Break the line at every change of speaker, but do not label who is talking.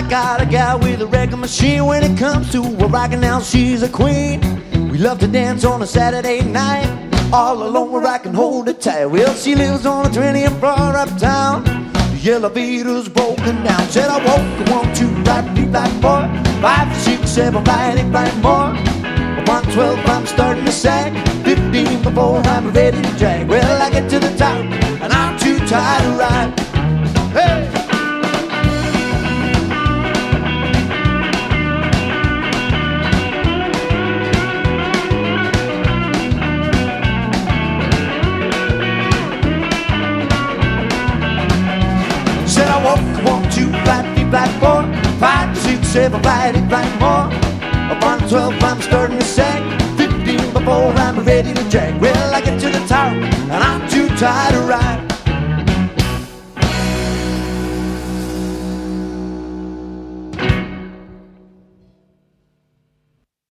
got a gal with a record machine. When it comes to a rockin' now, she's a queen. We love to dance on a Saturday night, all alone where I can hold it tight. Well, she lives on the 20th floor uptown. The elevator's broken down. Said I walk 1, 2, right, 3, 5, 4, 5, 6, 7, 8, 5 more. 112, I'm starting to sag. 15 before I'm ready to drag. Well, I get to the top and I'm too tired to ride. Hey! Said I walk 1, 2, 5, 3, 5, 4, 5, 6, 7, 8, 5 more. 112, I'm starting to sag. 15 before I'm ready to drag. Well, I get to the top and I'm too tired to ride.